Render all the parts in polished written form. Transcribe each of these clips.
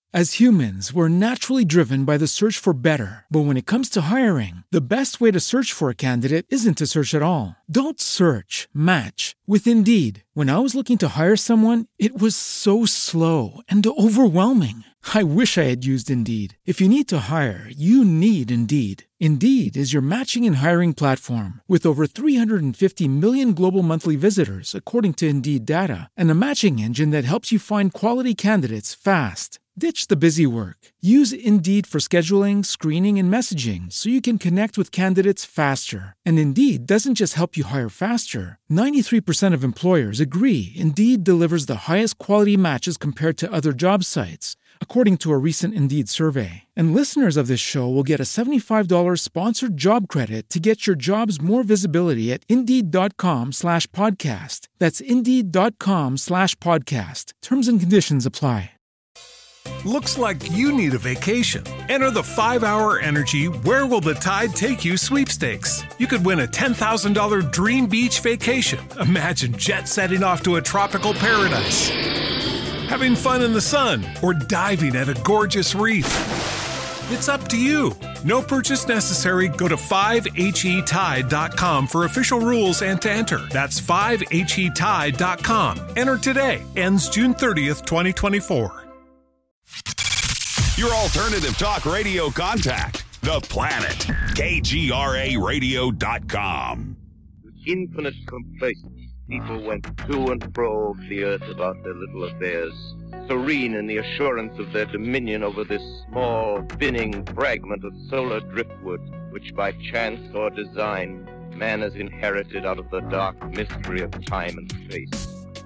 As humans, we're naturally driven by the search for better. But when it comes to hiring, the best way to search for a candidate isn't to search at all. Don't search, match with Indeed. When I was looking to hire someone, it was so slow and overwhelming. I wish I had used Indeed. If you need to hire, you need Indeed. Indeed is your matching and hiring platform with over 350 million global monthly visitors, according to Indeed data, and a matching engine that helps you find quality candidates fast. Ditch the busy work. Use Indeed for scheduling, screening, and messaging so you can connect with candidates faster. And Indeed doesn't just help you hire faster. 93% of employers agree Indeed delivers the highest quality matches compared to other job sites, according to a recent Indeed survey. And listeners of this show will get a $75 sponsored job credit to get your jobs more visibility at Indeed.com/podcast. That's Indeed.com/podcast. Terms and conditions apply. Looks like you need a vacation. Enter the 5-Hour Energy Where Will the Tide Take You sweepstakes. You could win a $10,000 dream beach vacation. Imagine jet setting off to a tropical paradise, having fun in the sun, or diving at a gorgeous reef. It's up to you. No purchase necessary. Go to 5HETide.com for official rules and to enter. That's 5HETide.com. Enter today. Ends June 30th, 2024. Your alternative talk radio contact, The Planet, KGRAradio.com. With infinite complacence, people went to and fro over the earth about their little affairs, serene in the assurance of their dominion over this small, spinning fragment of solar driftwood, which by chance or design, man has inherited out of the dark mystery of time and space.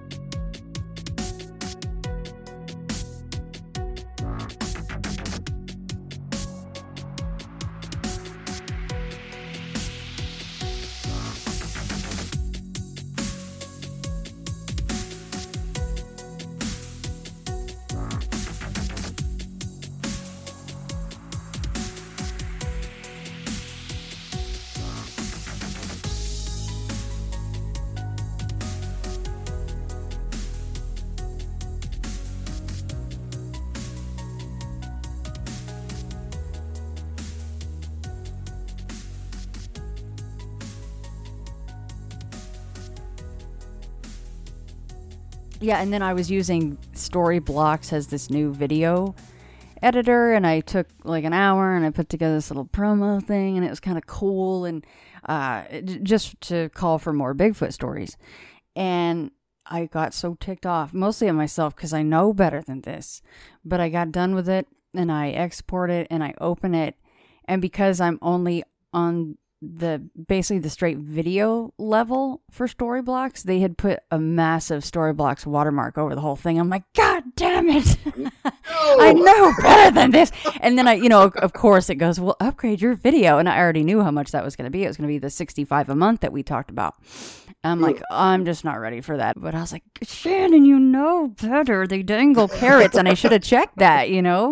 Yeah, and then I was using Storyblocks as this new video editor, and I took like an hour and I put together this little promo thing, and it was kind of cool, and just to call for more Bigfoot stories. And I got so ticked off, mostly at myself, because I know better than this. But I got done with it, and I export it, and I open it, and because I'm only on basically the straight video level for Storyblocks, they had put a massive Storyblocks watermark over the whole thing. I'm like, God damn it. No. I know better than this. And then of course it goes, well, upgrade your video. And I already knew how much that was going to be. It was going to be the $65 a month that we talked about. I'm like, I'm just not ready for that. But I was like, Shannon, you know better. They dangle carrots, and I should have checked that,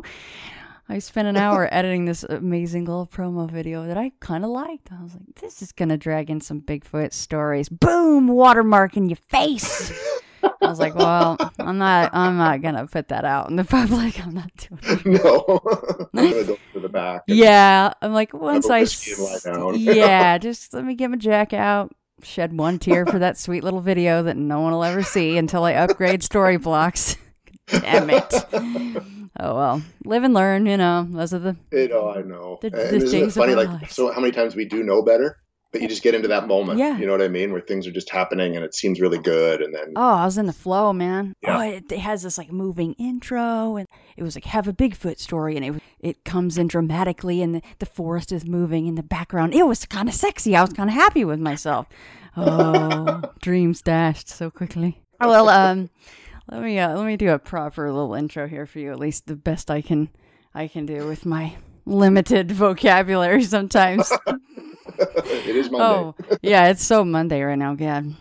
I spent an hour editing this amazing little promo video that I kind of liked. I was like, this is going to drag in some Bigfoot stories. Boom, watermark in your face. I was like, well, I'm not going to put that out in the public. I'm not doing it. No. I'm going to go to the back. Yeah. I'm like, once lie down. Yeah, just let me get my jack out. Shed one tear for that sweet little video that no one will ever see until I upgrade Storyblocks. Damn it. Oh, well, live and learn, those are the... I know. The isn't it funny, so how many times we do know better, but you just get into that moment, you know what I mean, where things are just happening and it seems really good, and then... Oh, I was in the flow, man. Yeah. Oh, it has this, moving intro, and it was have a Bigfoot story, and it comes in dramatically, and the forest is moving in the background. It was kind of sexy. I was kind of happy with myself. Oh, dreams dashed so quickly. Oh, well, Let me do a proper little intro here for you, at least the best I can do with my limited vocabulary sometimes. It is Monday. Oh, yeah, it's so Monday right now, God.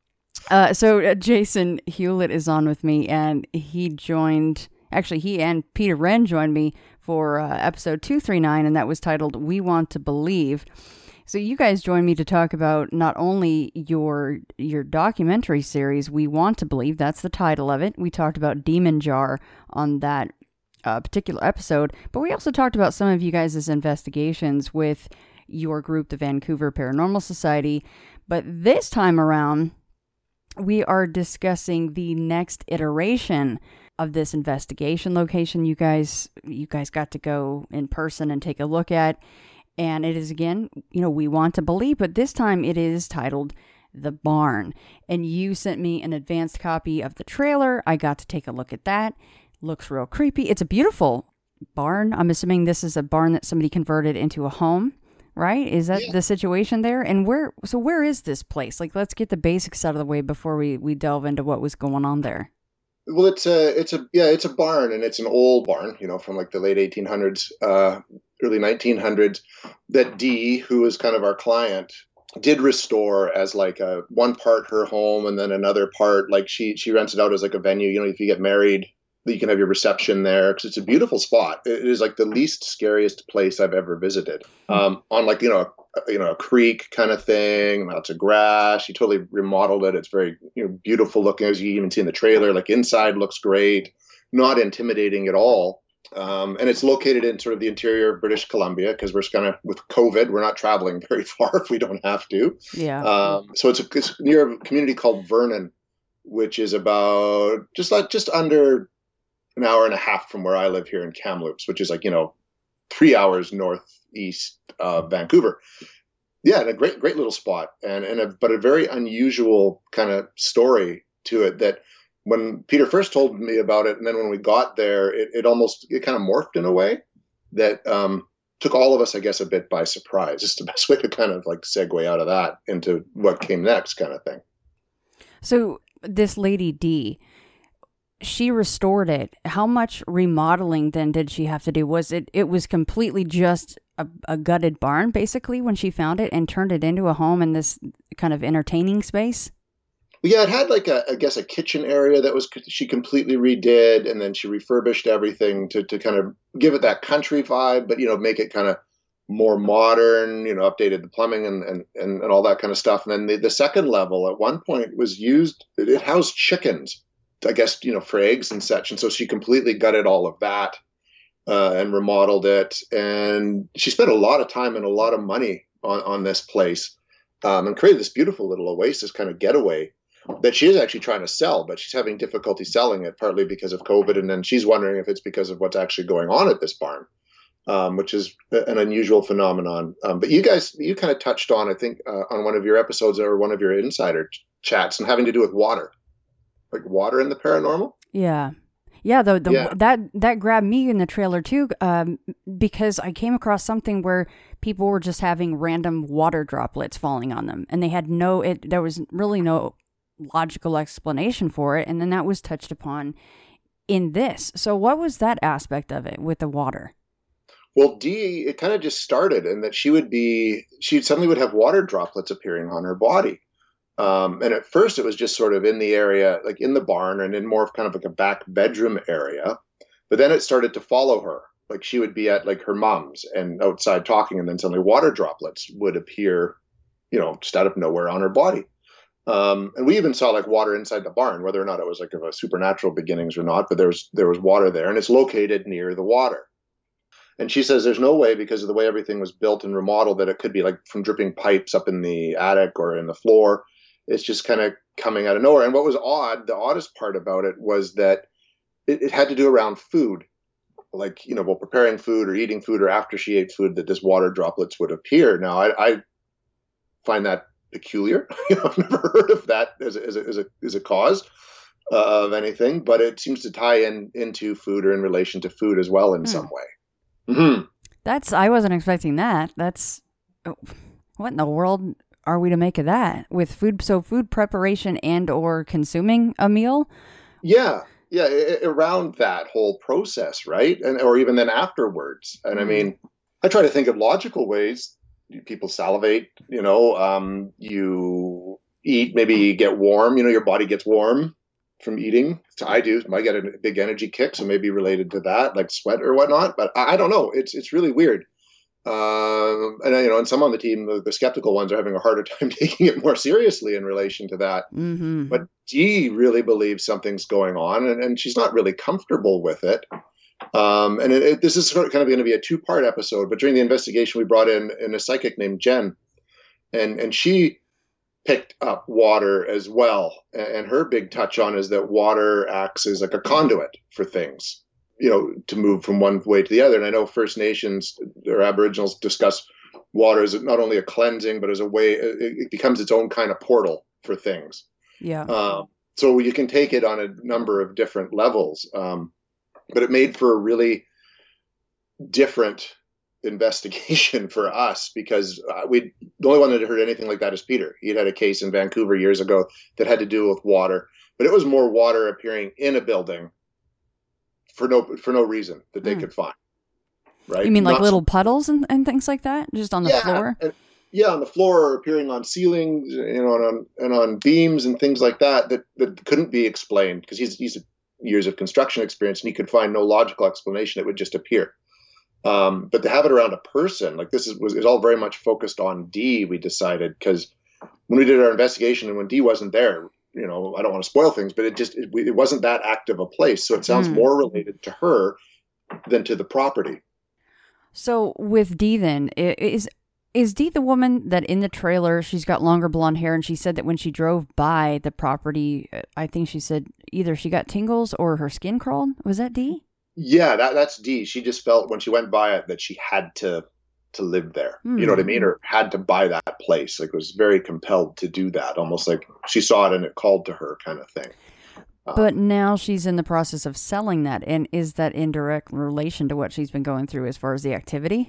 So Jason Hewlett is on with me, and he and Peter Wren joined me for episode 239, and that was titled We Want to Believe. So you guys joined me to talk about not only your documentary series, We Want to Believe, that's the title of it. We talked about Demon Jar on that particular episode, but we also talked about some of you guys' investigations with your group, the Vancouver Paranormal Society. But this time around, we are discussing the next iteration of this investigation location you guys got to go in person and take a look at. And it is, again, We Want to Believe, but this time it is titled The Barn. And you sent me an advanced copy of the trailer. I got to take a look at that. Looks real creepy. It's a beautiful barn. I'm assuming this is a barn that somebody converted into a home, right? Is that the situation there? And where is this place? Like, let's get the basics out of the way before we delve into what was going on there. Well, it's a barn, and it's an old barn, from like the late 1800s, early 1900s, that Dee, who is kind of our client, did restore as like one part her home, and then another part, like she rents it out as like a venue. If you get married, you can have your reception there, because it's a beautiful spot. It is like the least scariest place I've ever visited. On like, a creek kind of thing, lots of grass. She totally remodeled it. It's very beautiful looking, as you even see in the trailer. Like inside looks great, not intimidating at all. And it's located in sort of the interior of British Columbia, because we're kind of, with COVID, we're not traveling very far if we don't have to. Yeah. So it's near a community called Vernon, which is about just under an hour and a half from where I live here in Kamloops, which is like 3 hours northeast of Vancouver. Yeah, and a great little spot, but a very unusual kind of story to it, that when Peter first told me about it, and then when we got there, it kind of morphed in a way that took all of us, I guess, a bit by surprise. It's the best way to kind of like segue out of that into what came next, kind of thing. So this lady Dee, she restored it. How much remodeling then did she have to do? Was it was completely just a gutted barn, basically, when she found it and turned it into a home in this kind of entertaining space? Yeah, it had like a kitchen area that she completely redid, and then she refurbished everything to kind of give it that country vibe, but make it kind of more modern, updated the plumbing and all that kind of stuff. And then the second level at one point was used, it housed chickens, I guess, for eggs and such. And so she completely gutted all of that and remodeled it. And she spent a lot of time and a lot of money on this place and created this beautiful little oasis kind of getaway that she is actually trying to sell, but she's having difficulty selling it, partly because of COVID. And then she's wondering if it's because of what's actually going on at this barn, which is an unusual phenomenon. But you kind of touched on, I think, on one of your episodes or one of your insider chats, and having to do with water. Like water in the paranormal? Yeah. That grabbed me in the trailer too, because I came across something where people were just having random water droplets falling on them, and they had there was really no logical explanation for it, and then that was touched upon in this. So what was that aspect of it with the water? Well, Dee, it kind of just started, and that she suddenly would have water droplets appearing on her body. And at first it was just sort of in the area, like in the barn and in more of kind of like a back bedroom area. But then it started to follow her. Like she would be at like her mom's and outside talking, and then suddenly water droplets would appear, just out of nowhere on her body. And we even saw like water inside the barn, whether or not it was like of a supernatural beginnings or not, but there was water there, and it's located near the water. And she says there's no way, because of the way everything was built and remodeled, that it could be like from dripping pipes up in the attic or in the floor. It's just kind of coming out of nowhere. And what was odd, the oddest part about it was that it had to do around food. Like, while preparing food or eating food or after she ate food, that this water droplets would appear. Now, I find that peculiar. I've never heard of that as a cause of anything, but it seems to tie into food or in relation to food as well in some way. Mm-hmm. I wasn't expecting that. What in the world are we to make of that with food? So food preparation and or consuming a meal? Yeah, around that whole process, right? Or even then afterwards. And I mean, I try to think of logical ways. People salivate, you eat, maybe you get warm, your body gets warm from eating. So I do. I get a big energy kick, so maybe related to that, like sweat or whatnot. But I don't know. It's really weird. And some on the team, the skeptical ones, are having a harder time taking it more seriously in relation to that. Mm-hmm. But Dee really believes something's going on, and she's not really comfortable with it. This is kind of going to be a 2-part episode, but during the investigation, we brought in a psychic named Jen, and she picked up water as well. And her big touch on is that water acts as like a conduit for things, to move from one way to the other. And I know First Nations or Aboriginals discuss water as not only a cleansing, but as a way, it becomes its own kind of portal for things. Yeah. So you can take it on a number of different levels. But it made for a really different investigation for us because the only one that had heard anything like that is Peter. He'd had a case in Vancouver years ago that had to do with water, but it was more water appearing in a building for no reason that they could find. Right? You mean like little puddles and things like that, just on the floor? On the floor, or appearing on ceilings, and on beams and things like that couldn't be explained because he's years of construction experience and he could find no logical explanation. It would just appear. But to have it around a person, like this is all very much focused on Dee, we decided, because when we did our investigation and when Dee wasn't there, I don't want to spoil things, but it wasn't that active a place. So it sounds more related to her than to the property. So with Dee then, is Dee the woman that in the trailer, she's got longer blonde hair, and she said that when she drove by the property, I think she said either she got tingles or her skin crawled? Was that Dee? Yeah, that's Dee. She just felt when she went by it that she had to live there. You know what I mean? Or had to buy that place. Like, was very compelled to do that. Almost like she saw it and it called to her kind of thing. But now she's in the process of selling that. And is that in direct relation to what she's been going through as far as the activity?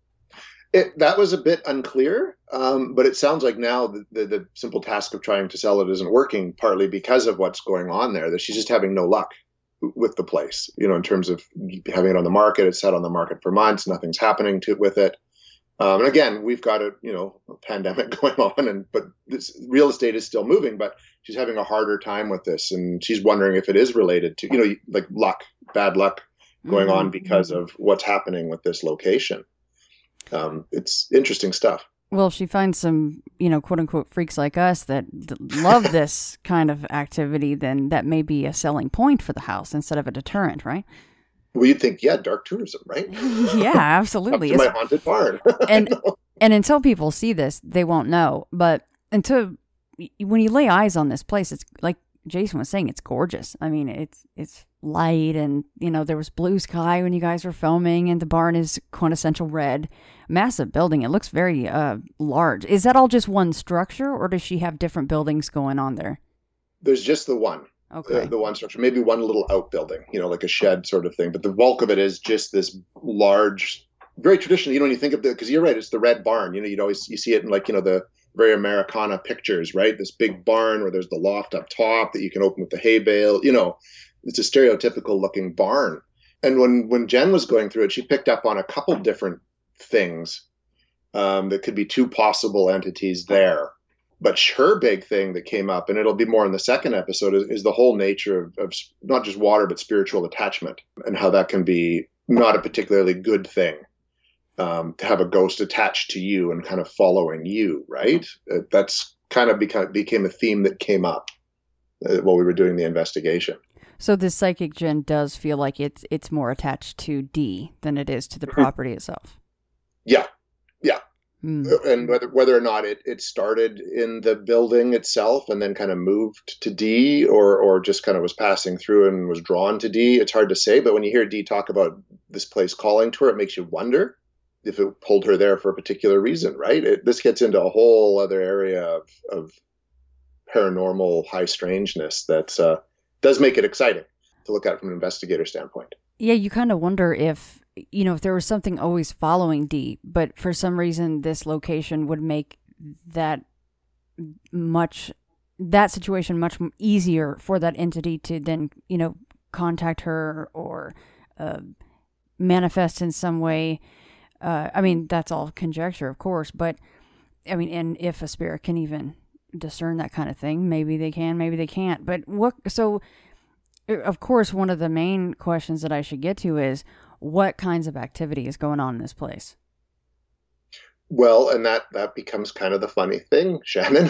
That was a bit unclear, but it sounds like now the simple task of trying to sell it isn't working, partly because of what's going on there, that she's just having no luck with the place, in terms of having it on the market. It's sat on the market for months. Nothing's happening with it. And again, we've got a pandemic going on, but this real estate is still moving, but she's having a harder time with this. And she's wondering if it is related to, like bad luck going on because of what's happening with this location. It's interesting stuff. Well, if she finds some, quote unquote freaks like us that love this kind of activity, then that may be a selling point for the house instead of a deterrent, right? Well, you'd think, dark tourism, right? Yeah, absolutely. Up to my haunted barn. and until people see this, they won't know. But when you lay eyes on this place, it's like Jason was saying, it's gorgeous. I mean, it's light, and there was blue sky when you guys were filming, and the barn is quintessential red. Massive building. It looks very large. Is that all just one structure, or does she have different buildings going on there? There's just the one. Okay. The one structure, maybe one little outbuilding, like a shed sort of thing. But the bulk of it is just this large, very traditional. When you think of because you're right, it's the red barn. You see it in the very Americana pictures, right? This big barn where there's the loft up top that you can open with the hay bale. It's a stereotypical looking barn. And when Jen was going through it, she picked up on a couple different things that could be two possible entities there. But her big thing that came up, and it'll be more in the second episode, is the whole nature of not just water, but spiritual attachment, and how that can be not a particularly good thing, to have a ghost attached to you and kind of following you, right? That's kind of became a theme that came up while we were doing the investigation. So this psychic Jen does feel like it's more attached to Dee than it is to the property itself. Yeah. And whether or not it started in the building itself and then kind of moved to Dee, or just kind of was passing through and was drawn to Dee, it's hard to say. But when you hear Dee talk about this place calling to her, it makes you wonder if it pulled her there for a particular reason, right? This gets into a whole other area of paranormal high strangeness that does make it exciting to look at from an investigator standpoint. Yeah, you kind of wonder if there was something always following Dee, but for some reason this location would make that situation much easier for that entity to then, contact her or manifest in some way. That's all conjecture, of course, but and if a spirit can even discern that kind of thing, maybe they can, maybe they can't. But of course, one of the main questions that I should get to is, what kinds of activity is going on in this place? Well, and that becomes kind of the funny thing, Shannon.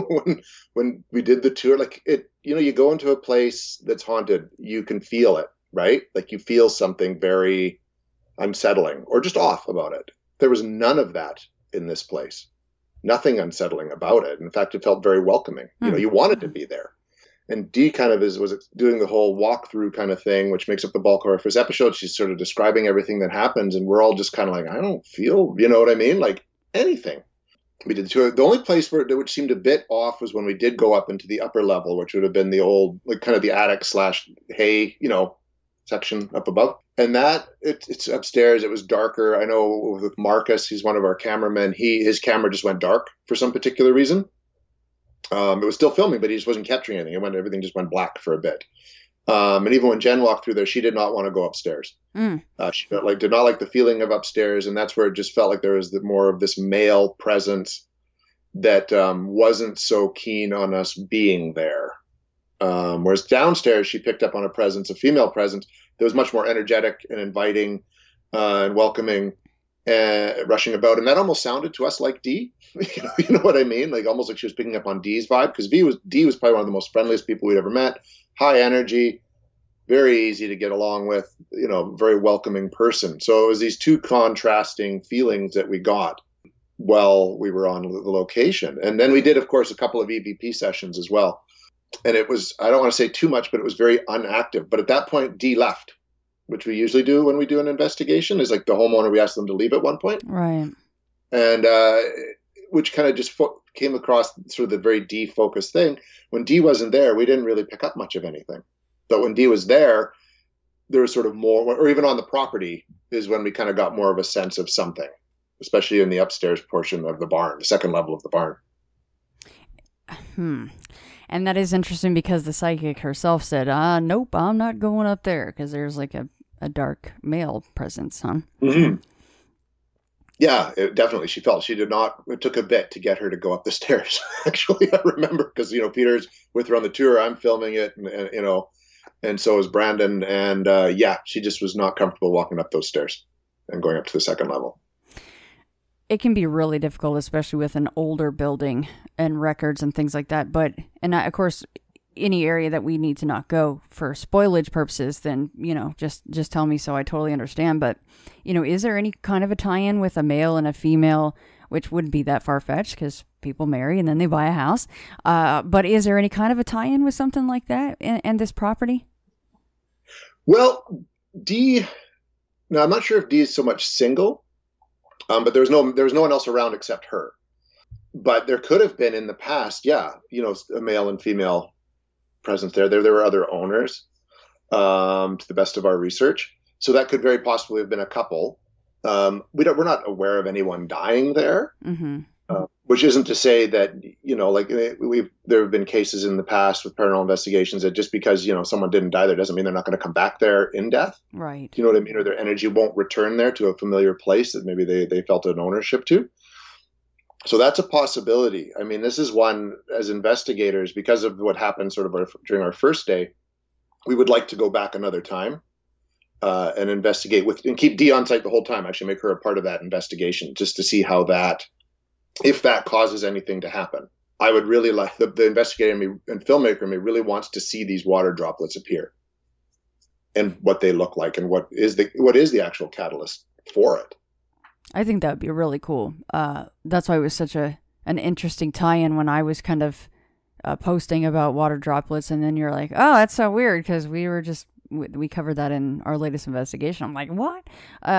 when we did the tour, you go into a place that's haunted, you can feel it. right? Like you feel something very unsettling or just off about it. There was none of that in this place. Nothing unsettling about it. In fact, it felt very welcoming. You know, you wanted to be there. And Dee kind of was doing the whole walkthrough kind of thing, which makes up the bulk of our first episode. She's sort of describing everything that happens, and we're all just kind of like, I don't feel, you know what I mean? Like anything. We did the only place where it seemed a bit off was when we did go up into the upper level, which would have been the old, like kind of the attic / hay, you know, section up above. And that it's upstairs. It was darker. I know with Marcus, he's one of our cameramen. His camera just went dark for some particular reason. It was still filming, but he just wasn't capturing anything. Everything just went black for a bit. And even when Jen walked through there, she did not want to go upstairs. She did not like the feeling of upstairs, and that's where it just felt like there was more of this male presence that wasn't so keen on us being there. Whereas downstairs, she picked up on a female presence that was much more energetic and inviting and welcoming. Rushing about, and that almost sounded to us like Dee. You know what I mean? Like almost like she was picking up on Dee's vibe, because Dee was probably one of the most friendliest people we'd ever met. High energy, very easy to get along with. You know, very welcoming person. So it was these two contrasting feelings that we got while we were on the location, and then we did, of course, a couple of EVP sessions as well. And it was, I don't want to say too much, but it was very unactive. But at that point, Dee left, which we usually do when we do an investigation, is like the homeowner, we ask them to leave at one point. Right. And which kind of just came across sort of the very Dee-focused thing. When Dee wasn't there, we didn't really pick up much of anything. But when Dee was there was sort of more, or even on the property, is when we kind of got more of a sense of something, especially in the upstairs portion of the barn, the second level of the barn. And that is interesting because the psychic herself said, nope, I'm not going up there, because there's like a dark male presence, huh? Mm-hmm. Yeah, definitely. She felt she did not. It took a bit to get her to go up the stairs. Actually, I remember because Peter's with her on the tour. I'm filming it, and and so is Brandon. And she just was not comfortable walking up those stairs and going up to the second level. It can be really difficult, especially with an older building and records and things like that. But of course, any area that we need to not go for spoilage purposes, then, just tell me, so I totally understand. But, is there any kind of a tie-in with a male and a female, which wouldn't be that far-fetched because people marry and then they buy a house. But is there any kind of a tie-in with something like that and this property? Well, Dee, now I'm not sure if Dee is so much single, but there was no one else around except her. But there could have been in the past, a male and female presence there. There were other owners, to the best of our research. So that could very possibly have been a couple. We're not aware of anyone dying there, mm-hmm. Which isn't to say that, there have been cases in the past with paranormal investigations that just because, someone didn't die there doesn't mean they're not going to come back there in death. Right. You know what I mean? Or their energy won't return there to a familiar place that maybe they felt an ownership to. So that's a possibility. I mean, this is one, as investigators, because of what happened sort of during our first day, we would like to go back another time and investigate and keep Dee on site the whole time, actually make her a part of that investigation, just to see how if that causes anything to happen. I would really like, the investigator in me and filmmaker in me really wants to see these water droplets appear and what they look like and what is the actual catalyst for it. I think that would be really cool. That's why it was such an interesting tie-in when I was kind of posting about water droplets, and then you're like, oh, that's so weird, because we covered that in our latest investigation. I'm like, what?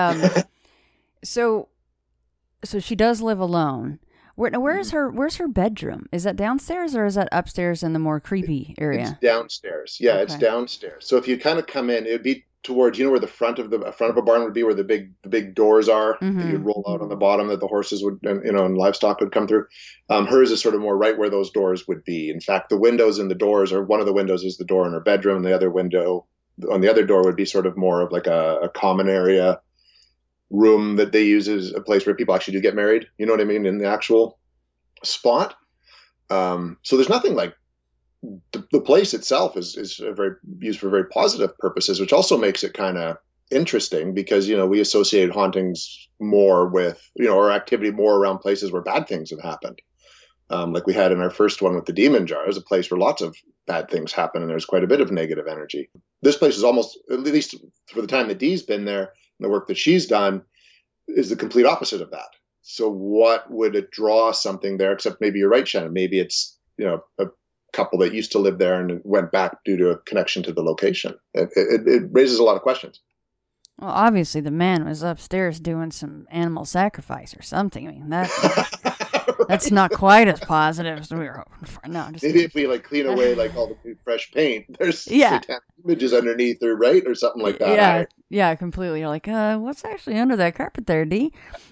So she does live alone. Where's her bedroom? Is that downstairs or is that upstairs in the more creepy area? It's downstairs. Yeah, okay. It's downstairs. So if you kind of come in, it would be towards, where the front of a barn would be, where the big doors are, mm-hmm. that you'd roll out on the bottom, that the horses would, and livestock would come through. Hers is sort of more right where those doors would be. In fact, the windows and the doors, or one of the windows is the door in her bedroom, and the other window on the other door would be sort of more of like a common area room that they use as a place where people actually do get married. You know what I mean? In the actual spot. So there's nothing like the place itself is used for very positive purposes, which also makes it kind of interesting because, we associate hauntings more with, or activity more around places where bad things have happened. like we had in our first one with the demon jar, is a place where lots of bad things happen and there's quite a bit of negative energy. This place is almost, at least for the time that Dee's been there and the work that she's done, is the complete opposite of that. So what would it draw something there, except maybe you're right, Shannon, maybe it's, a couple that used to live there and went back due to a connection to the location. It raises a lot of questions. Well, obviously the man was upstairs doing some animal sacrifice or something. I mean, that's not quite as positive as we were hoping for. No, just maybe if we clean away all the fresh paint, there's satanic images underneath, or right, or something like that. Yeah, yeah, completely. You're like, what's actually under that carpet there, Dee?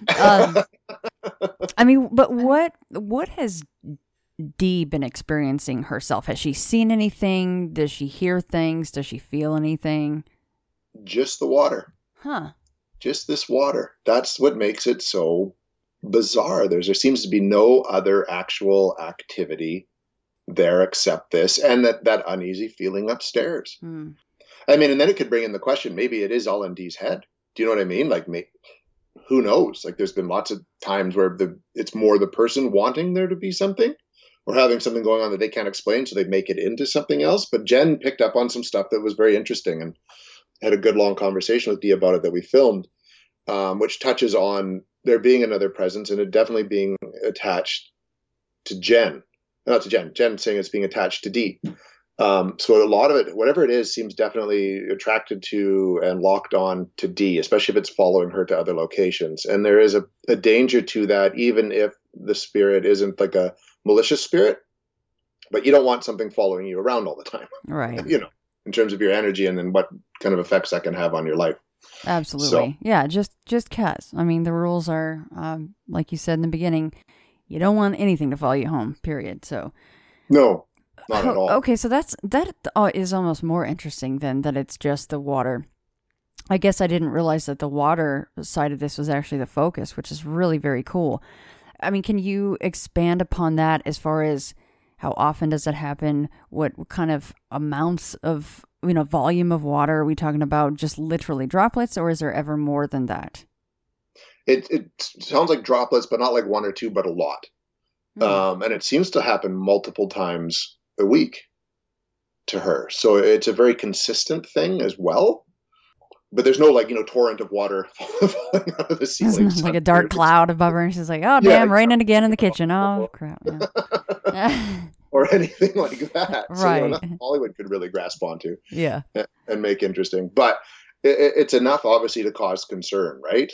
I mean, but what has Dee been experiencing herself? Has she seen anything? Does she hear things? Does she feel anything? Just the water. Huh. Just this water. That's what makes it so bizarre. There seems to be no other actual activity there except this, and that uneasy feeling upstairs. I mean, and then it could bring in the question, maybe it is all in Dee's head. Do you know what I mean? Who knows? There's been lots of times where it's more the person wanting there to be something or having something going on that they can't explain, so they make it into something else. But Jen picked up on some stuff that was very interesting and had a good long conversation with Dee about it that we filmed, which touches on there being another presence and it definitely being attached to Jen. Not to Jen. Jen saying it's being attached to Dee. So a lot of it, whatever it is, seems definitely attracted to and locked on to Dee, especially if it's following her to other locations. And there is a danger to that, even if the spirit isn't a malicious spirit, but you don't want something following you around all the time. Right. In terms of your energy and then what kind of effects that can have on your life. Absolutely. So, yeah, just cause. I mean, the rules are, like you said in the beginning, you don't want anything to follow you home, period. So no, not at all. Okay, so that is almost more interesting than that it's just the water. I guess I didn't realize that the water side of this was actually the focus, which is really very cool. I mean, can you expand upon that as far as how often does it happen? What kind of amounts of, volume of water are we talking about? Just literally droplets, or is there ever more than that? It sounds like droplets, but not like one or two, but a lot. And it seems to happen multiple times a week to her. So it's a very consistent thing as well. But there's no torrent of water falling out of the ceiling. It's like a dark cloud above her, and she's like, "Oh damn, raining again in the kitchen." Oh crap! Yeah. Or anything like that. Right. So nothing Hollywood could really grasp onto. Yeah. And make interesting, but it's enough obviously to cause concern, right?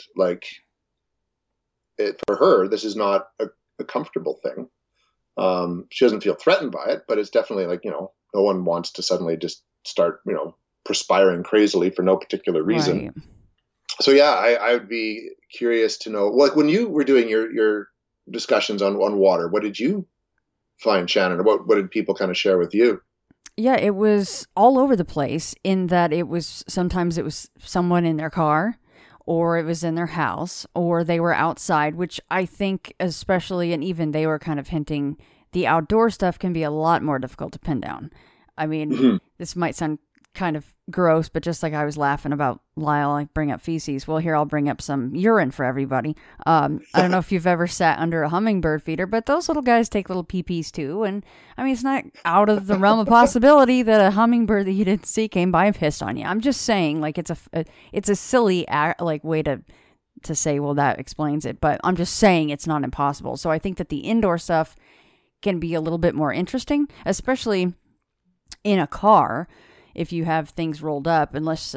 For her, this is not a comfortable thing. She doesn't feel threatened by it, but it's definitely no one wants to suddenly just start perspiring crazily for no particular reason. Right. So yeah, I would be curious to know, when you were doing your discussions on water, what did you find, Shannon? Or what did people kind of share with you? Yeah, it was all over the place in that sometimes it was someone in their car, or it was in their house, or they were outside, which I think especially, and even they were kind of hinting, the outdoor stuff can be a lot more difficult to pin down. I mean, This might sound kind of gross, but just like I was laughing about Lyle, I bring up feces. Well, here I'll bring up some urine for everybody. I don't know if you've ever sat under a hummingbird feeder, but those little guys take little pee-pees too. And I mean, it's not out of the realm of possibility that a hummingbird that you didn't see came by and pissed on you. I'm just saying, it's a silly way to say, well, that explains it. But I'm just saying it's not impossible. So I think that the indoor stuff can be a little bit more interesting, especially in a car. If you have things rolled up, unless,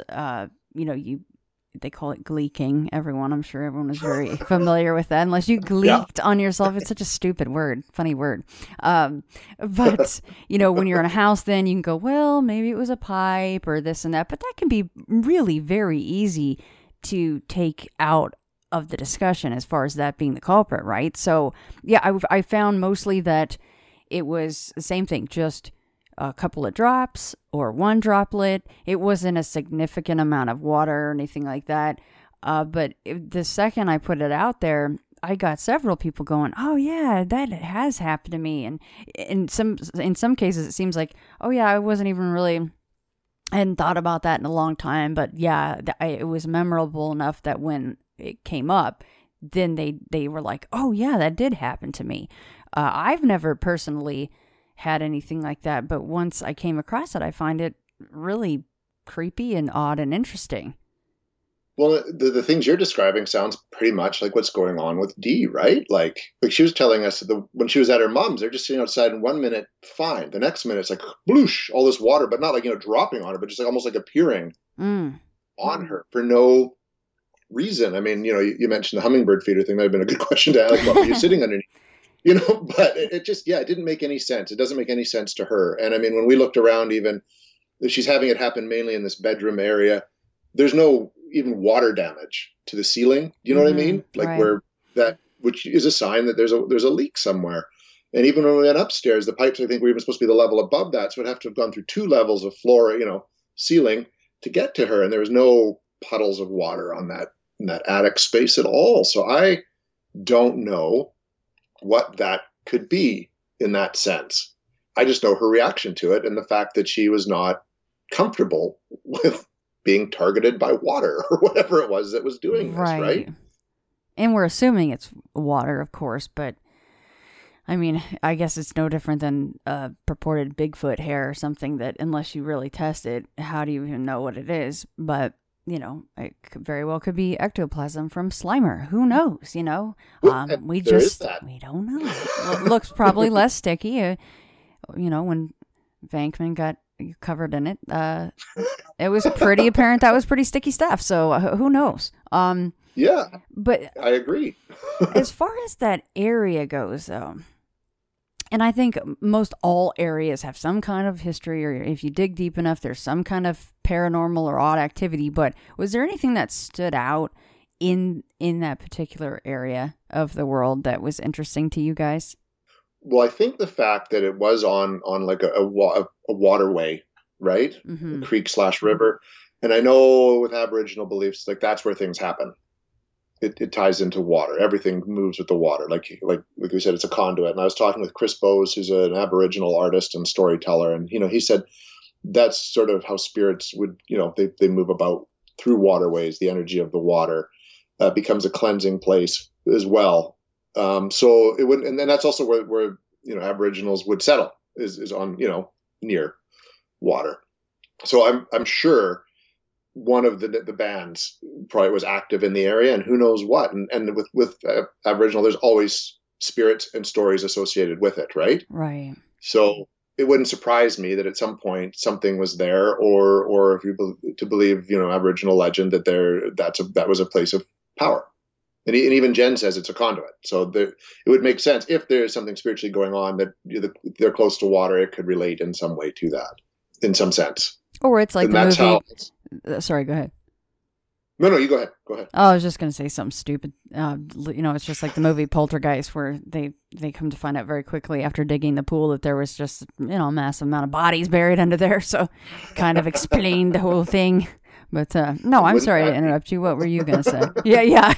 they call it gleeking. I'm sure everyone is very familiar with that. Unless you gleeked on yourself. It's such a stupid word, funny word. But, when you're in a house, then you can go, well, maybe it was a pipe or this and that. But that can be really very easy to take out of the discussion as far as that being the culprit, right? So, yeah, I found mostly that it was the same thing, just a couple of drops or one droplet. It wasn't a significant amount of water or anything like that. But the second I put it out there, I got several people going, oh yeah, that has happened to me. And in some cases, it seems like, oh yeah, I wasn't even really, I hadn't thought about that in a long time. But yeah, it was memorable enough that when it came up, then they were like, oh yeah, that did happen to me. I've never personally had anything like that, but once I came across it, I find it really creepy and odd and interesting. Well, the things you're describing sounds pretty much like what's going on with Dee, right? Like she was telling us that when she was at her mom's, they're just sitting outside, and 1 minute, fine. The next minute, it's like, bloosh, all this water, but not like, dropping on her, but just like almost like appearing on her for no reason. I mean, you mentioned the hummingbird feeder thing. That would have been a good question to ask. What were you sitting underneath? But it just, it didn't make any sense. It doesn't make any sense to her. And I mean, when we looked around, even she's having it happen mainly in this bedroom area, there's no even water damage to the ceiling. Do you know what I mean? Like right. Which is a sign that there's a leak somewhere. And even when we went upstairs, the pipes, I think, were even supposed to be the level above that. So it'd have to have gone through 2 levels of floor, ceiling to get to her. And there was no puddles of water on in that attic space at all. So I don't know what that could be in that sense. I just know her reaction to it and the fact that she was not comfortable with being targeted by water or whatever it was that was doing this, right? And we're assuming it's water, of course, but I mean, I guess it's no different than purported Bigfoot hair or something that unless you really test it, how do you even know what it is? But, it very well could be ectoplasm from Slimer. Who knows, we don't know. It looks probably less sticky. When Venkman got covered in it, it was pretty apparent that was pretty sticky stuff. So who knows? Yeah, but I agree. As far as that area goes, though, and I think most all areas have some kind of history, or if you dig deep enough, there's some kind of paranormal or odd activity. But was there anything that stood out in that particular area of the world that was interesting to you guys? Well, I think the fact that it was on like a waterway, right? Mm-hmm. A creek / river. And I know with Aboriginal beliefs, like that's where things happen. It ties into water. Everything moves with the water. Like we said, it's a conduit. And I was talking with Chris Bowes, who's an Aboriginal artist and storyteller. And, he said that's sort of how spirits would, they move about through waterways. The energy of the water becomes a cleansing place as well. So it would, and then that's also where Aboriginals would settle is on, near water. So I'm sure one of the bands probably was active in the area, and who knows what. And with Aboriginal, there's always spirits and stories associated with it, right? Right. So it wouldn't surprise me that at some point something was there, or if you to believe, Aboriginal legend that was a place of power. And even Jen says it's a conduit. So it would make sense if there's something spiritually going on that they're close to water. It could relate in some way to that, in some sense. Or it's like the movie. Sorry, go ahead. No, you go ahead. Go ahead. Oh, I was just going to say something stupid. It's just like the movie Poltergeist, where they come to find out very quickly after digging the pool that there was just, a massive amount of bodies buried under there. So kind of explained the whole thing. But no, I'm sorry to interrupt you. What were you going to say? Yeah.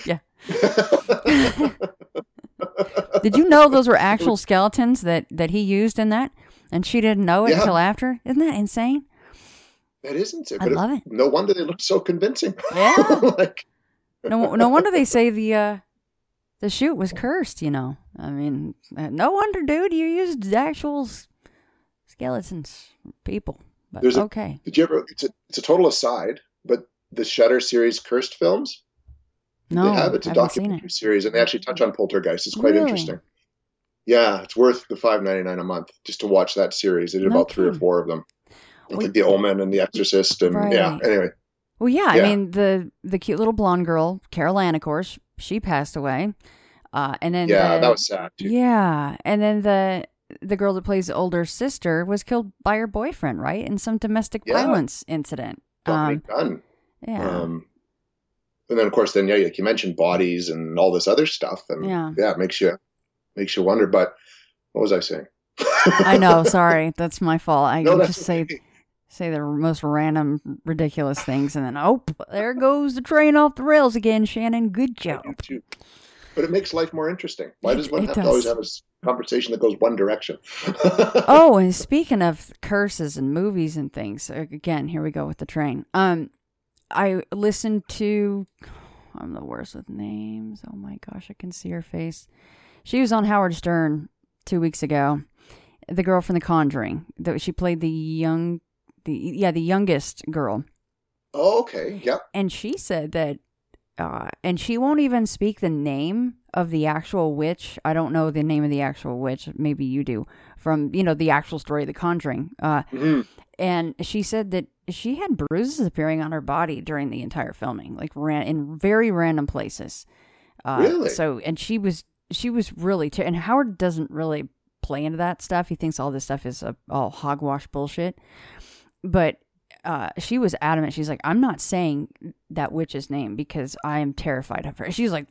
Did you know those were actual skeletons that he used in that? And she didn't know it until after? Isn't that insane? That isn't it? I love it. No wonder they look so convincing. Yeah. No wonder they say the shoot was cursed, I mean, no wonder, dude, you used actual skeletons, people. But okay. Did you ever, it's a total aside, but the Shudder series Cursed films? No, it's a documentary series, and they actually touch on Poltergeist. It's quite interesting. Yeah, it's worth the $5.99 a month just to watch that series. They did about 3 or 4 of them. Like The Omen and The Exorcist, and anyway. Well, yeah, I mean the cute little blonde girl, Carol Ann, of course, she passed away, and then that was sad too. Yeah, and then the girl that plays the older sister was killed by her boyfriend, right, in some domestic violence incident. Gun. Yeah. And then of course, like you mentioned bodies and all this other stuff, and it makes you wonder. But what was I saying? I know. Sorry, that's my fault. I just say the most random, ridiculous things, and then there goes the train off the rails again. Shannon, good job. But it makes life more interesting. Why does one have to always have a conversation that goes one direction? Oh, and speaking of curses and movies and things, again, here we go with the train. I listened to. I'm the worst with names. Oh my gosh, I can see her face. She was on Howard Stern 2 weeks ago. The girl from The Conjuring. She played the youngest girl. Oh, okay. Yep. And she said that, and she won't even speak the name of the actual witch. I don't know the name of the actual witch. Maybe you do. From, the actual story of The Conjuring. And she said that she had bruises appearing on her body during the entire filming, like in very random places. Really? So, and she was really, and Howard doesn't really play into that stuff. He thinks all this stuff is all hogwash bullshit. But she was adamant. She's like, I'm not saying that witch's name because I am terrified of her. She's like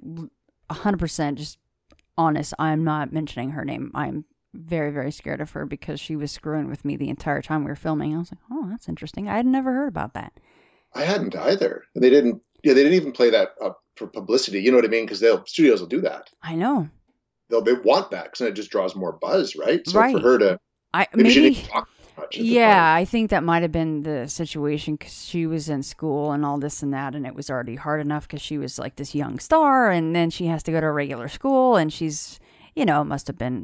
100% just honest. I'm not mentioning her name. I'm very, very scared of her because she was screwing with me the entire time we were filming. I was like, oh, that's interesting. I had never heard about that. I hadn't either. They didn't even play that up for publicity. You know what I mean? Because studios will do that. I know. They want that because then it just draws more buzz, right? So right. for her to, maybe she didn't talk much. Yeah, I think that might have been the situation because she was in school and all this and that, and it was already hard enough because she was like this young star, and then she has to go to a regular school, and she's, it must have been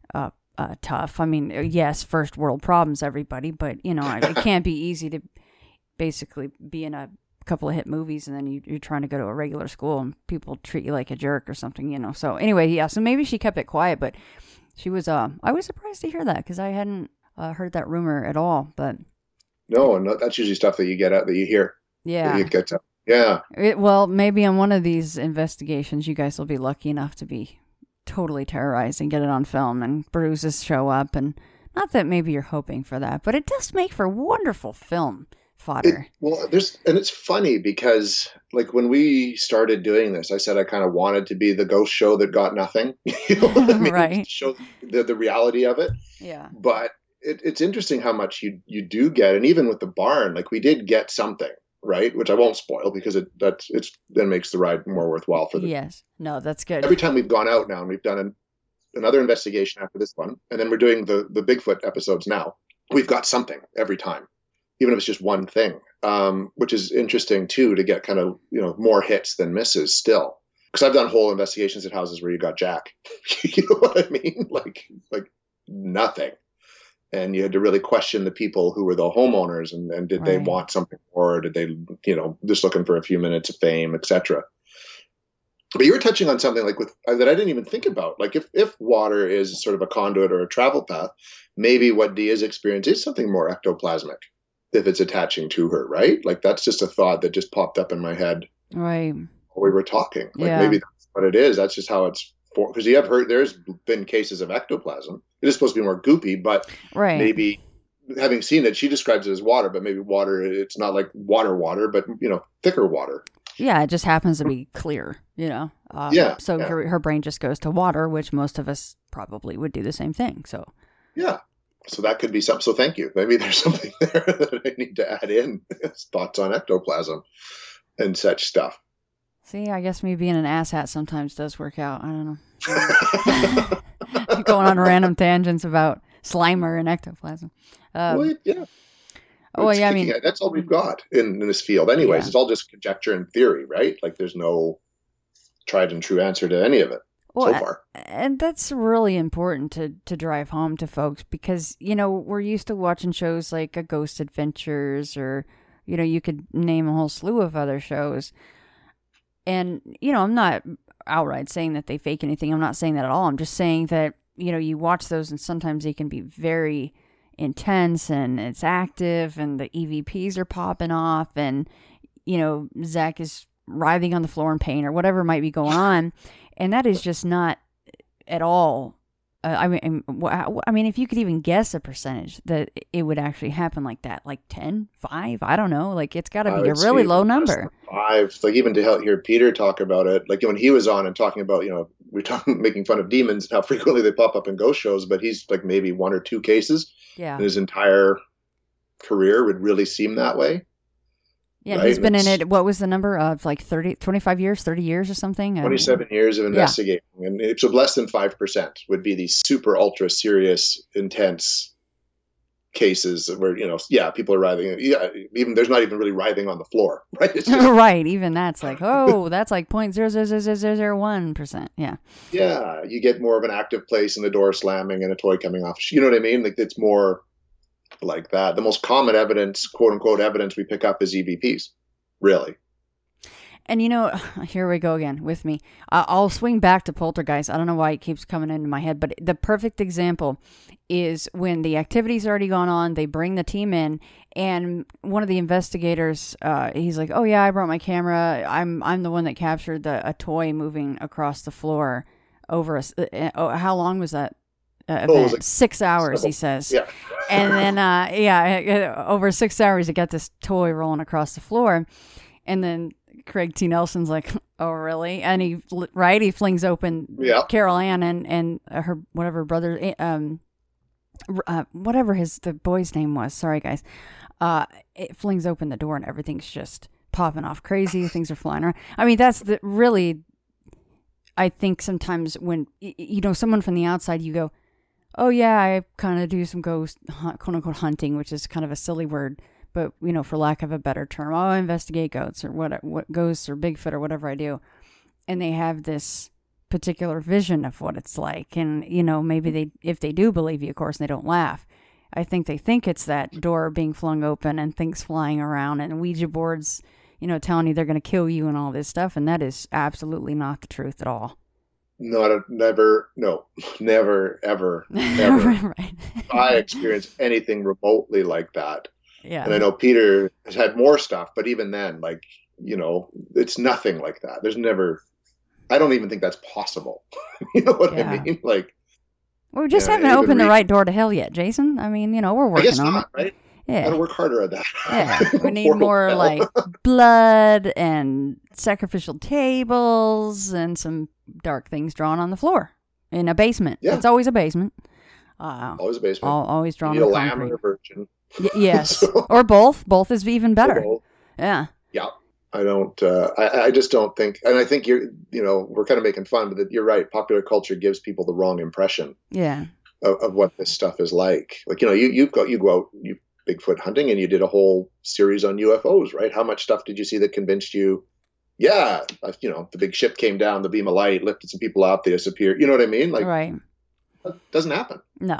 tough. I mean, yes, first world problems, everybody, but it can't be easy to basically be in a couple of hit movies and then you're trying to go to a regular school and people treat you like a jerk or something, So anyway, yeah, so maybe she kept it quiet, but she was, I was surprised to hear that because I hadn't heard that rumor at all, but. No, that's usually stuff that you get out, that you hear. Yeah. You get to, yeah. Well, maybe on one of these investigations, you guys will be lucky enough to be totally terrorized and get it on film and bruises show up, and not that maybe you're hoping for that, but it does make for wonderful film fodder. It's funny because like when we started doing this, I said I kind of wanted to be the ghost show that got nothing, you know what I mean? Right. Show the reality of it. Yeah. But it's interesting how much you do get, and even with the barn, like we did get something, right? Which I won't spoil because it then makes the ride more worthwhile for the. Yes. No, that's good. Every time we've gone out now and we've done another investigation after this one, and then we're doing the Bigfoot episodes now, we've got something every time, even if it's just one thing, which is interesting too, to get kind of, more hits than misses still. Because I've done whole investigations at houses where you got Jack, you know what I mean? Like nothing. And you had to really question the people who were the homeowners and did they want something more, or did they, just looking for a few minutes of fame, etc. But you were touching on something like that I didn't even think about. Like if water is sort of a conduit or a travel path, maybe what Dia's experience is something more ectoplasmic if it's attaching to her, right? Like that's just a thought that just popped up in my head. Right. While we were talking. Like maybe that's what it is. That's just how it's for, because you have heard there's been cases of ectoplasm. It is supposed to be more goopy, but maybe having seen it, she describes it as water, but maybe water, it's not like water, but thicker water. Yeah, it just happens to be clear, So her brain just goes to water, which most of us probably would do the same thing. So yeah, so that could be something. So thank you. Maybe there's something there that I need to add in. Thoughts on ectoplasm and such stuff. See, I guess me being an asshat sometimes does work out. I don't know. Going on random tangents about Slimer and ectoplasm. Yeah. Oh, yeah, I mean, that's all we've got in this field. Anyways, It's all just conjecture and theory, right? Like there's no tried and true answer to any of it so far. And that's really important to drive home to folks because, we're used to watching shows like A Ghost Adventures or, you could name a whole slew of other shows. And, I'm not outright saying that they fake anything. I'm not saying that at all. I'm just saying that, you watch those and sometimes they can be very intense and it's active and the EVPs are popping off and, Zach is writhing on the floor in pain or whatever might be going on. And that is just not at all. I mean, if you could even guess a percentage that it would actually happen like that, like 10, 5, I don't know. Like it's got to be a really low number. 5, like even to hear Peter talk about it, like when he was on and talking about, we're talking making fun of demons and how frequently they pop up in ghost shows, but he's like maybe 1 or 2 cases. Yeah. In his entire career would really seem that way. Yeah, right? He's been in it. What was the number of 25 years, 30 years or something? 27 years of investigating. Yeah. And so less than 5% would be these super ultra serious, intense cases where, people are writhing. Yeah, even there's not even really writhing on the floor, right? It's just, right. Even that's like, that's like 0.00001%. Yeah. Yeah, you get more of an active place in the door slamming and a toy coming off. You know what I mean? Like it's more like that. The most common evidence, quote unquote, evidence we pick up is EVPs, really. And here we go again with me. I'll swing back to poltergeist. I don't know why it keeps coming into my head, but the perfect example is when the activity's already gone on, they bring the team in, and one of the investigators, he's like, "Oh yeah, I brought my camera. I'm the one that captured a toy moving across the floor over how long was that event? It was like 6 hours," he says. Yeah. And then over 6 hours, you got this toy rolling across the floor, and then Craig T. Nelson's like, "Oh, really?" And he flings open Carol Ann and her whatever brother, whatever the boy's name was. Sorry, guys. It flings open the door and everything's just popping off crazy. Things are flying around. I mean, that's really. I think sometimes when someone from the outside, you go, "Oh yeah, I kind of do some ghost quote unquote hunting," which is kind of a silly word. But, for lack of a better term, I investigate ghosts or what ghosts or Bigfoot or whatever I do. And they have this particular vision of what it's like. And, maybe if they do believe you, of course, they don't laugh. I think they think it's that door being flung open and things flying around and Ouija boards, telling you they're going to kill you and all this stuff. And that is absolutely not the truth at all. Never, ever. Right. I experienced anything remotely like that. Yeah. And I know Peter has had more stuff, but even then, it's nothing like that. I don't even think that's possible. You know what I mean? Like, we just haven't opened the right door to hell yet, Jason. I mean, we're working on it. Right? Yeah. Gotta work harder at that. Yeah. We need more like blood and sacrificial tables and some dark things drawn on the floor in a basement. Yeah. It's always a basement. Always a basement. Always drawn on concrete. A lamb or a virgin. Yes. So, or both. Both is even better. Yeah. Yeah. I don't, I just don't think, and I think we're kind of making fun, but you're right. Popular culture gives people the wrong impression. Yeah. Of what this stuff is like. Like, you go out, you Bigfoot hunting, and you did a whole series on UFOs, right? How much stuff did you see that convinced you? Yeah. The big ship came down, the beam of light lifted some people up, they disappeared. You know what I mean? Like, right. That doesn't happen. No.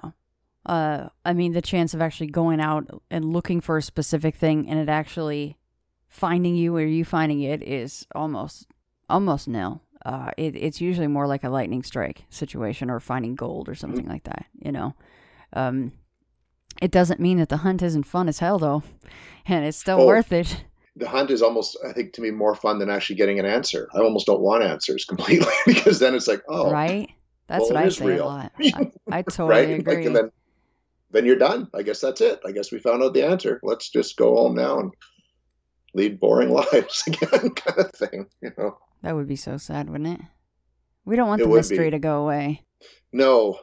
I mean, the chance of actually going out and looking for a specific thing and it actually finding you or you finding it is almost nil. It's usually more like a lightning strike situation or finding gold or something like that, It doesn't mean that the hunt isn't fun as hell, though, and it's still worth it. The hunt is almost, I think, to me, more fun than actually getting an answer. I almost don't want answers completely because then it's like, oh. Right? That's what I say a lot. I totally agree. Like, and then you're done. I guess that's it. I guess we found out the answer. Let's just go home now and lead boring lives again, kind of thing. That would be so sad, wouldn't it? We don't want the mystery to go away. No.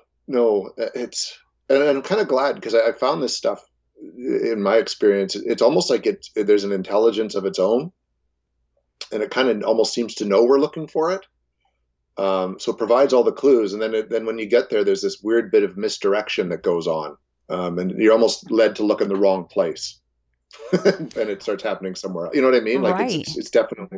It's, and I'm kind of glad because I found this stuff in my experience. It's almost like there's an intelligence of its own, and it kind of almost seems to know we're looking for it. So it provides all the clues, and then when you get there, there's this weird bit of misdirection that goes on, and you're almost led to look in the wrong place, and it starts happening somewhere else. You know what I mean? Like right. It's definitely,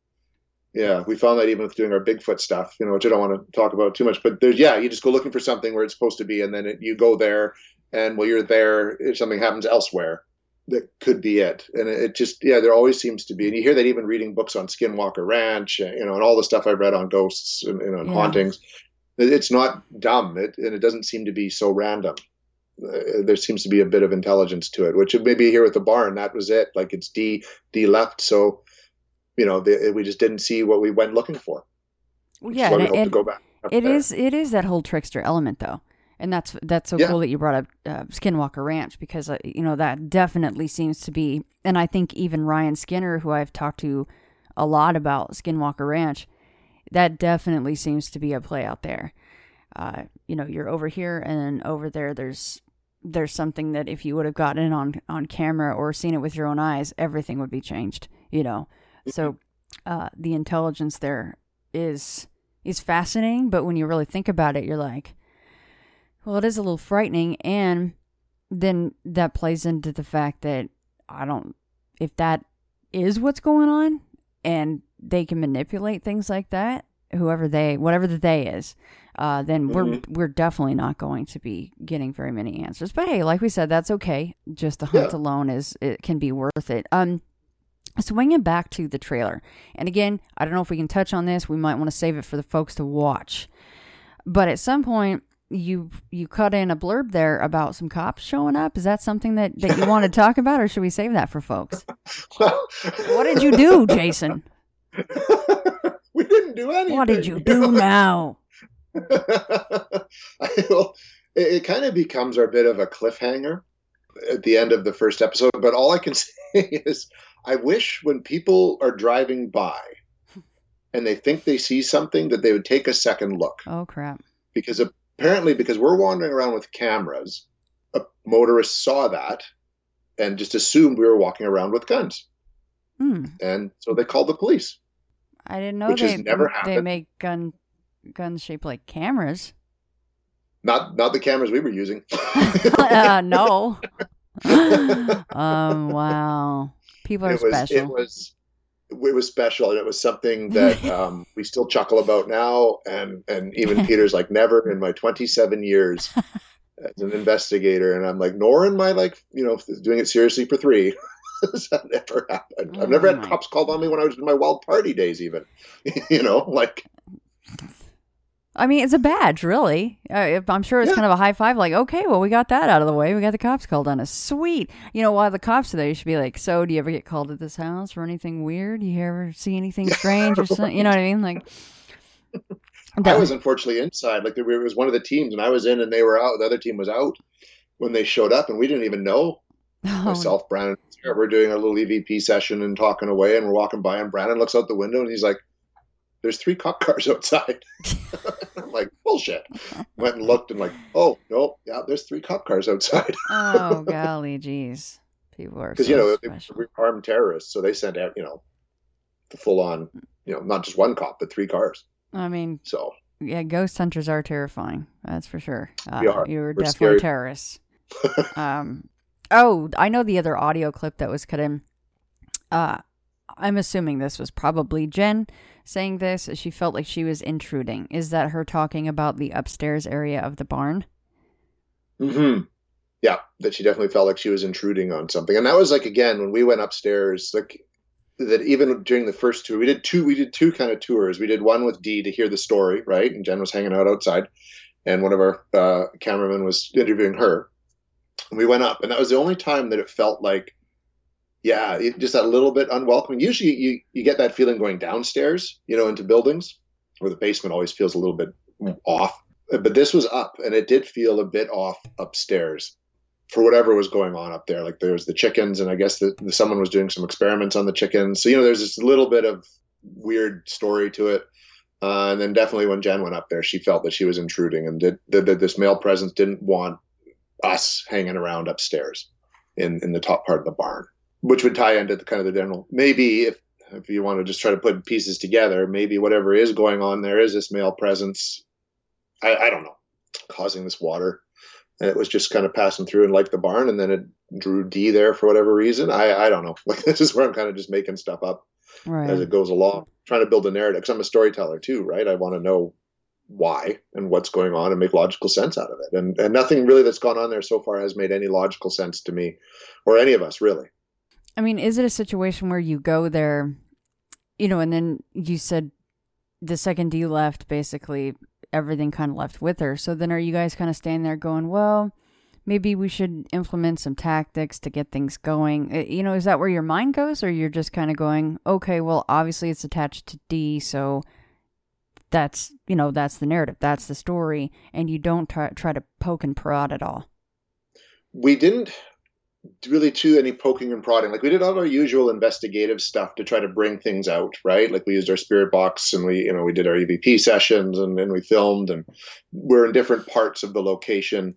yeah. We found that even with doing our Bigfoot stuff, which I don't want to talk about too much, but you just go looking for something where it's supposed to be, and then you go there, and while you're there, if something happens elsewhere. That could be it. And it just, there always seems to be. And you hear that even reading books on Skinwalker Ranch, and all the stuff I've read on ghosts and hauntings. It's not dumb. And it doesn't seem to be so random. There seems to be a bit of intelligence to it, which maybe here with the barn, that was it. Like it's D left. So, we just didn't see what we went looking for. Well, yeah. So we hope to go back. It is that whole trickster element though. And that's so cool that you brought up Skinwalker Ranch because, that definitely seems to be, and I think even Ryan Skinner, who I've talked to a lot about Skinwalker Ranch, that definitely seems to be a play out there. You're over here and then over there, there's something that if you would have gotten it on camera or seen it with your own eyes, everything would be changed, So the intelligence there is fascinating, but when you really think about it, you're like, well, it is a little frightening, and then that plays into the fact that if that is what's going on and they can manipulate things like that, whatever the they is, then we're definitely not going to be getting very many answers. But hey, like we said, that's okay. Just the hunt alone it can be worth it. Swinging back to the trailer, and again, I don't know if we can touch on this. We might want to save it for the folks to watch. But at some point, you cut in a blurb there about some cops showing up. Is that something that you want to talk about, or should we save that for folks? Well, what did you do, Jason? We didn't do anything. What did you do now? Well, it kind of becomes our bit of a cliffhanger at the end of the first episode. But all I can say is, I wish when people are driving by and they think they see something, that they would take a second look. Oh, crap. Because apparently, because we're wandering around with cameras, a motorist saw that and just assumed we were walking around with guns. And so they called the police. I didn't know they make guns shaped like cameras. Not the cameras we were using. No. Wow. People are special. It was special, and it was something that we still chuckle about now. And even Peter's like, never in my 27 years as an investigator. And I'm like, nor in my doing it seriously for 3. That never happened. I've never had cops called on me when I was in my wild party days, even. I mean, it's a badge, really. I'm sure it's kind of a high five, like, okay, well, we got that out of the way. We got the cops called on us. Sweet. While the cops are there, you should be like, so do you ever get called at this house for anything weird? Do you ever see anything strange or something? You know what I mean? Like, I was unfortunately inside. Like, it was one of the teams, and I was in, and they were out. The other team was out when they showed up, and we didn't even know. Myself, Brandon, we're doing a little EVP session and talking away, and we're walking by, and Brandon looks out the window, and he's like, there's 3 cop cars outside. I'm like, bullshit. Went and looked and like, oh, no, yeah, there's 3 cop cars outside. Oh, golly, geez. People are because, they were armed terrorists, so they sent out, the full-on, not just 1 cop, but 3 cars. I mean, so yeah, ghost hunters are terrifying. That's for sure. We're definitely scary terrorists. Oh, I know the other audio clip that was cut in. I'm assuming this was probably Jen saying this. She felt like she was intruding. Is that her talking about the upstairs area of the barn? Mm-hmm. Yeah, that she definitely felt like she was intruding on something. And that was like, again, when we went upstairs, like that even during the first tour, we did two kind of tours. We did one with Dee to hear the story, right? And Jen was hanging out outside, and one of our cameramen was interviewing her. And we went up, and that was the only time that it felt like, just a little bit unwelcoming. Usually you get that feeling going downstairs, into buildings, where the basement always feels a little bit off. But this was up, and it did feel a bit off upstairs for whatever was going on up there. Like there was the chickens, and I guess someone was doing some experiments on the chickens. So, there's this little bit of weird story to it. And then definitely when Jen went up there, she felt that she was intruding, and that this male presence didn't want us hanging around upstairs in the top part of the barn. Which would tie into the general, maybe if you want to just try to put pieces together, maybe whatever is going on there is this male presence, I don't know, causing this water. And it was just kind of passing through and like the barn, and then it drew Dee there for whatever reason. I don't know. Like, this is where I'm kind of just making stuff up as it goes along, trying to build a narrative. Because I'm a storyteller too, right? I want to know why and what's going on and make logical sense out of it. And nothing really that's gone on there so far has made any logical sense to me or any of us, really. I mean, is it a situation where you go there, and then you said the second Dee left, basically everything kind of left with her. So then are you guys kind of standing there going, well, maybe we should implement some tactics to get things going? Is that where your mind goes? Or you're just kind of going, okay, well, obviously it's attached to Dee, so that's the narrative, that's the story, and you don't try to poke and prod at all? We didn't really do any poking and prodding. Like, we did all our usual investigative stuff to try to bring things out, right? Like, we used our spirit box, and we did our EVP sessions, and we filmed, and we're in different parts of the location.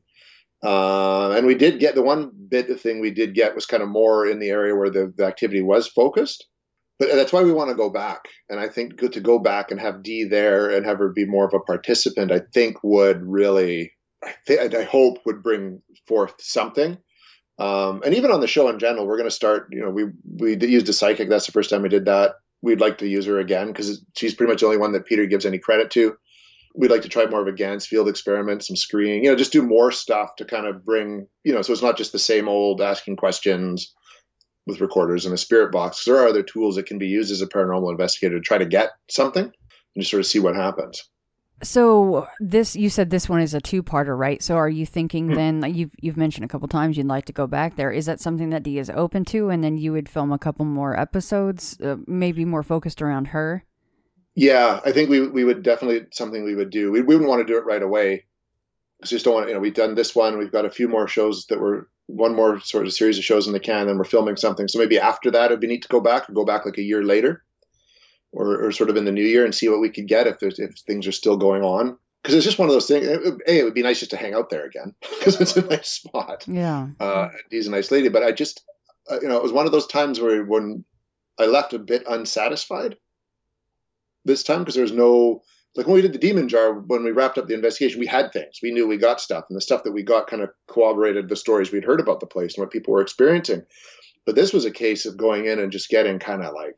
And we did get the one bit of thing we did get was kind of more in the area where the activity was focused. But that's why we want to go back. And I think to go back and have Dee there and have her be more of a participant, I think would really I hope would bring forth something. And even on the show in general, we're going to start, we used a psychic. That's the first time we did that. We'd like to use her again because she's pretty much the only one that Peter gives any credit to. We'd like to try more of a Ganzfield experiment, some screening, just do more stuff to kind of bring, so it's not just the same old asking questions with recorders and a spirit box. There are other tools that can be used as a paranormal investigator to try to get something and just sort of see what happens. So you said this one is a 2-parter, right? So are you thinking then, you've mentioned a couple times you'd like to go back there. Is that something that Dee is open to? And then you would film a couple more episodes, maybe more focused around her? Yeah, I think we would definitely, something we would do. We wouldn't want to do it right away. Because we just don't want, we've done this one. We've got a few more shows one more sort of series of shows in the can, and we're filming something. So maybe after that, it'd be neat to go back like a year later. Or sort of in the new year and see what we could get if things are still going on. Because it's just one of those things. It would be nice just to hang out there again because it's a nice spot. Yeah. He's a nice lady. But I just, it was one of those times when I left a bit unsatisfied this time because there's no, like when we did the Demon Jar, when we wrapped up the investigation, we had things. We knew we got stuff. And the stuff that we got kind of corroborated the stories we'd heard about the place and what people were experiencing. But this was a case of going in and just getting kind of like,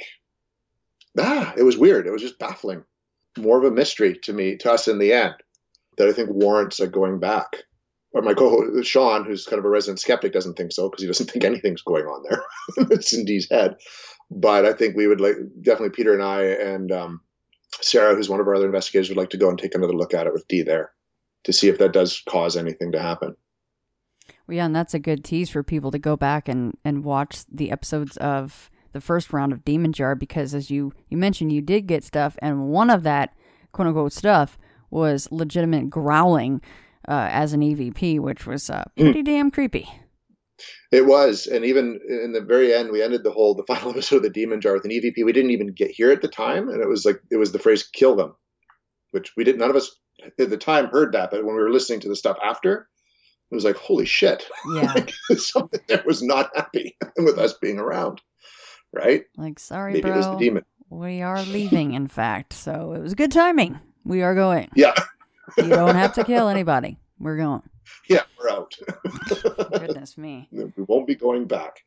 it was weird. It was just baffling. More of a mystery to us in the end that I think warrants going back. But my co-host, Sean, who's kind of a resident skeptic, doesn't think so because he doesn't think anything's going on there. It's in Dee's head. But I think we would definitely Peter and I and Sarah, who's one of our other investigators, would like to go and take another look at it with Dee there to see if that does cause anything to happen. Well, yeah, and that's a good tease for people to go back and watch the episodes of the first round of Demon Jar, because as you mentioned, you did get stuff, and one of that quote unquote stuff was legitimate growling as an EVP, which was pretty damn creepy. It was, and even in the very end, we ended the final episode of the Demon Jar with an EVP we didn't even hear at the time, and it was the phrase "kill them," which we didn't. None of us at the time heard that, but when we were listening to the stuff after, it was like, holy shit! Yeah, something there was not happy with us being around. Right? Like, sorry, maybe bro. It was the demon. We are leaving, in fact. So it was good timing. We are going. Yeah. You don't have to kill anybody. We're going. Yeah, we're out. Goodness me. We won't be going back.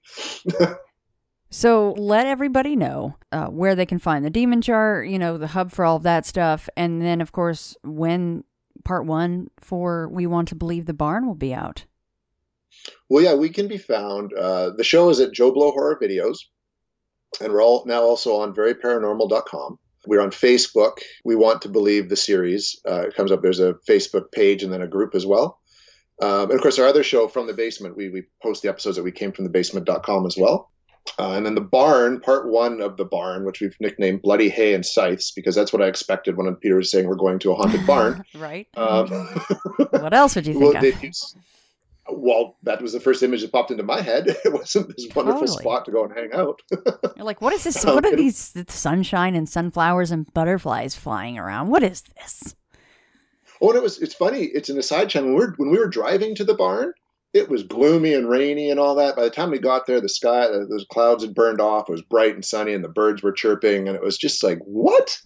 So let everybody know where they can find the Demon Jar, the hub for all of that stuff. And then, of course, when part 1 for We Want to Believe the Barn will be out. Well, yeah, we can be found. The show is at Joe Blow Horror Videos. And we're all now also on veryparanormal.com. We're on Facebook. We Want to Believe the series. It comes up. There's a Facebook page and then a group as well. And of course, our other show, From the Basement, we post the episodes that we came from thebasement.com as well. And then the barn, part 1 of the barn, which we've nicknamed Bloody Hay and Scythes, because that's what I expected when Peter was saying we're going to a haunted barn. Right. What else would you think of? Well, that was the first image that popped into my head. It wasn't this wonderful spot to go and hang out. You're like, what is this? What are these sunshine and sunflowers and butterflies flying around? What is this? Oh, and it's funny. It's an aside channel. When we were driving to the barn, it was gloomy and rainy and all that. By the time we got there, the sky, those clouds had burned off. It was bright and sunny and the birds were chirping. And it was just like, what?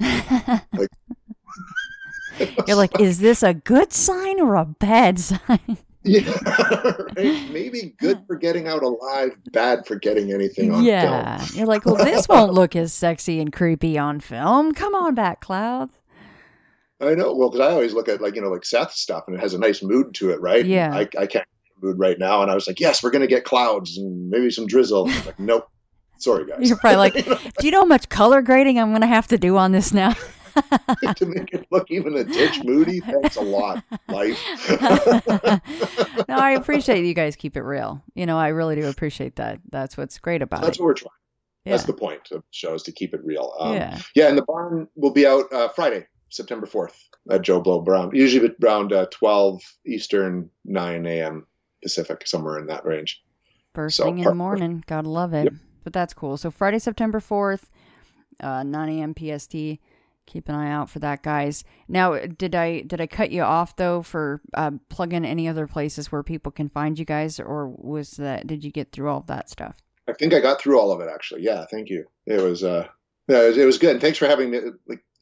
You're like, is this a good sign or a bad sign? Yeah, right? Maybe good for getting out alive, bad for getting anything on film. You're like, well, this won't look as sexy and creepy on film. Come on back, clouds. I know. Well, because I always look at like Seth's stuff and it has a nice mood to it, right? Yeah. I can't get a mood right now. And I was like, yes, we're going to get clouds and maybe some drizzle. I'm like, nope. Sorry, guys. You're probably like, do you know how much color grading I'm going to have to do on this now? To make it look even a ditch moody, thanks a lot, life. No, I appreciate you guys keep it real. I really do appreciate that. That's what's great about it. That's what we're trying. Yeah. That's the point of the show, is to keep it real. Yeah, and the barn will be out Friday, September 4th at Joe Blow Brown. Usually around 12 Eastern, 9 a.m. Pacific, somewhere in that range. First thing in the morning. Gotta love it. Yep. But that's cool. So Friday, September 4th, 9 a.m. PST. Keep an eye out for that, guys. Now, did I cut you off though for plug in any other places where people can find you guys, or did you get through all of that stuff? I think I got through all of it actually. Yeah, thank you. It was it was good. And thanks for having me. Like,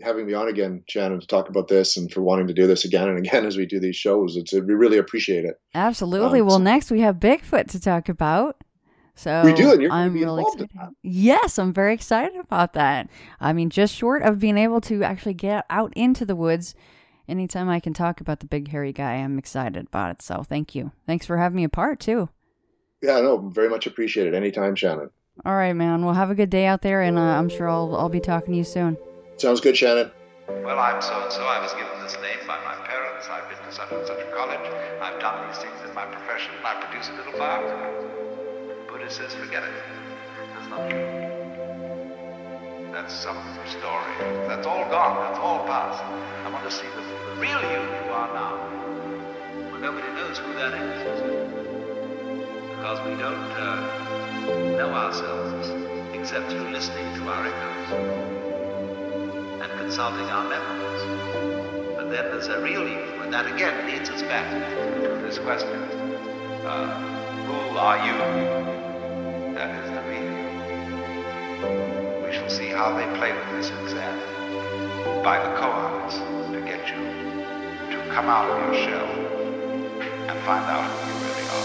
having me on again, Shannon, to talk about this, and for wanting to do this again and again as we do these shows. We really appreciate it. Absolutely. Well, next we have Bigfoot to talk about. So we do, and you're I'm really excited. Yes, I'm very excited about that. I mean, just short of being able to actually get out into the woods, anytime I can talk about the big hairy guy, I'm excited about it. So thank you. Thanks for having me a part too. Yeah, no, very much appreciated. Anytime, Shannon. All right, man. Well, have a good day out there, and I'm sure I'll be talking to you soon. Sounds good, Shannon. Well, I'm so-and-so. I was given this name by my parents. I've been to such and such a college. I've done these things in my profession. I produce a little biography. Buddha says, forget it. That's not true. That's some story. That's all gone. That's all past. I want to see the real you are now. Well, nobody knows who that is. Because we don't know ourselves except through listening to our echoes and consulting our memories. But then there's a real you, and that again leads us back to this question. Who are you? That is the real you. We shall see how they play with this exam by the koans to get you to come out of your shell and find out who you really are.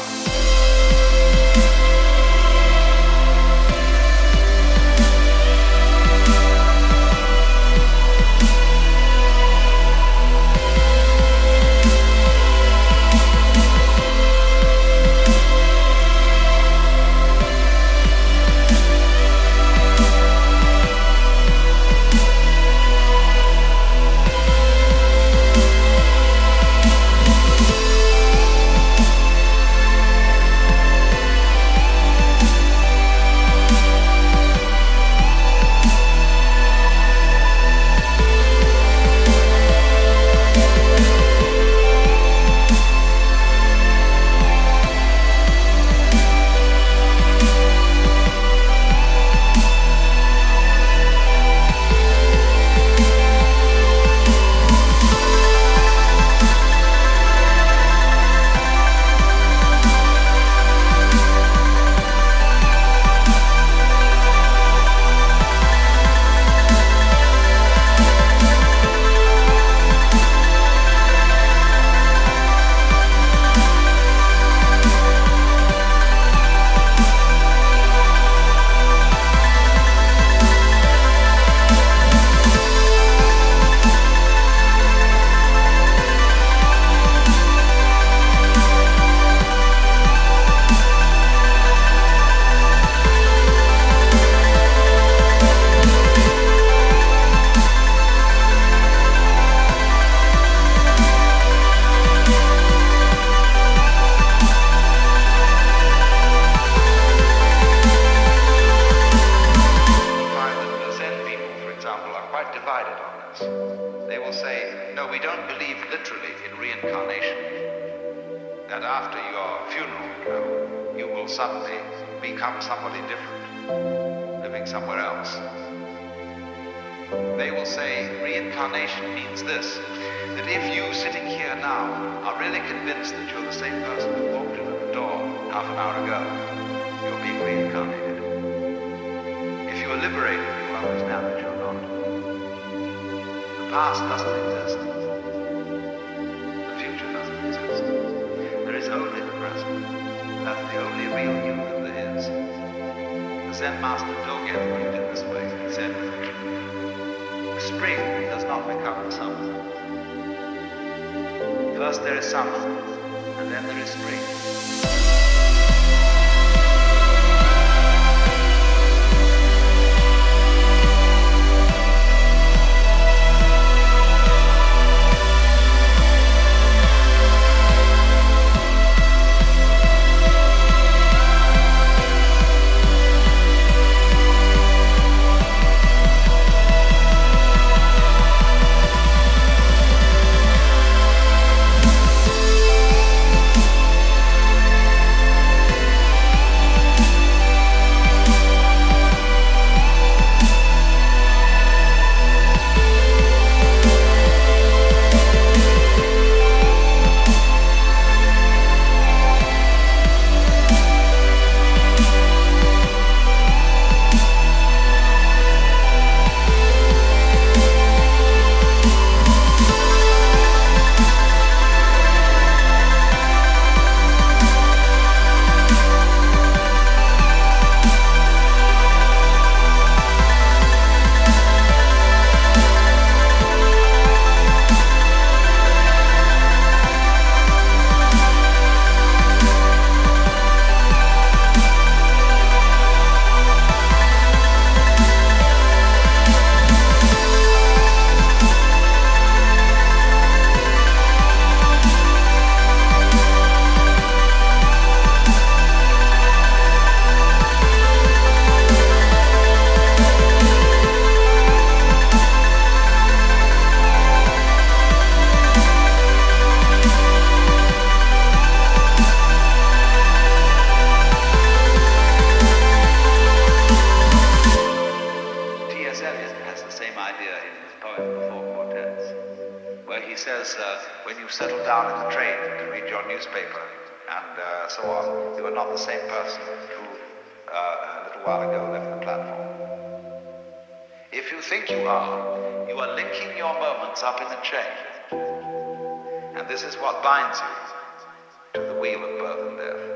says, when you settle down in the train to read your newspaper and so on, you are not the same person who a little while ago left the platform. If you think you are linking your moments up in the chain. And this is what binds you to the wheel of birth and death.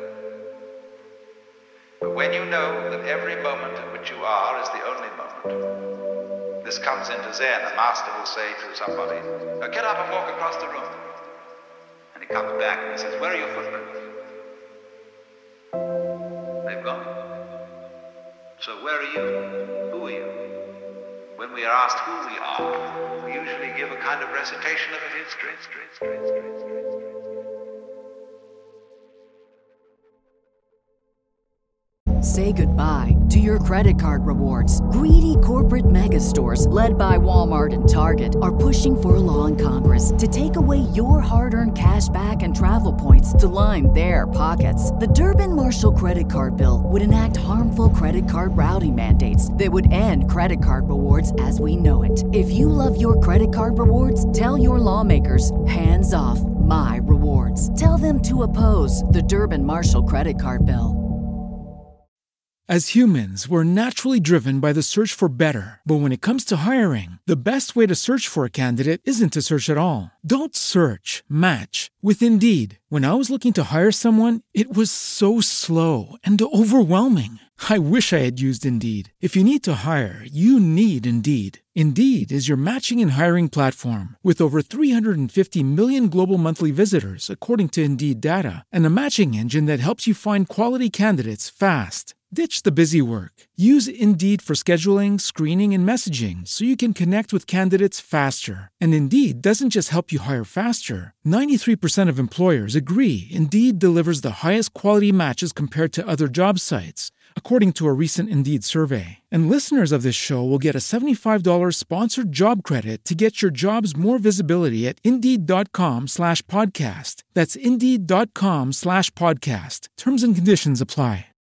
But when you know that every moment in which you are is the only moment, this comes into Zen. A master will say to somebody, get up and walk across the room. And he comes back and he says, where are your footprints? They've gone. So where are you? Who are you? When we are asked who we are, we usually give a kind of recitation of a history. Say goodbye to your credit card rewards. Greedy corporate mega stores, led by Walmart and Target, are pushing for a law in Congress to take away your hard-earned cash back and travel points to line their pockets. The Durbin-Marshall credit card bill would enact harmful credit card routing mandates that would end credit card rewards as we know it. If you love your credit card rewards, tell your lawmakers, hands off my rewards. Tell them to oppose the Durbin-Marshall credit card bill. As humans, we're naturally driven by the search for better. But when it comes to hiring, the best way to search for a candidate isn't to search at all. Don't search, match with Indeed. When I was looking to hire someone, it was so slow and overwhelming. I wish I had used Indeed. If you need to hire, you need Indeed. Indeed is your matching and hiring platform with over 350 million global monthly visitors, according to Indeed data, and a matching engine that helps you find quality candidates fast. Ditch the busy work. Use Indeed for scheduling, screening, and messaging so you can connect with candidates faster. And Indeed doesn't just help you hire faster. 93% of employers agree Indeed delivers the highest quality matches compared to other job sites, according to a recent Indeed survey. And listeners of this show will get a $75 sponsored job credit to get your jobs more visibility at Indeed.com/podcast. That's Indeed.com/podcast. Terms and conditions apply.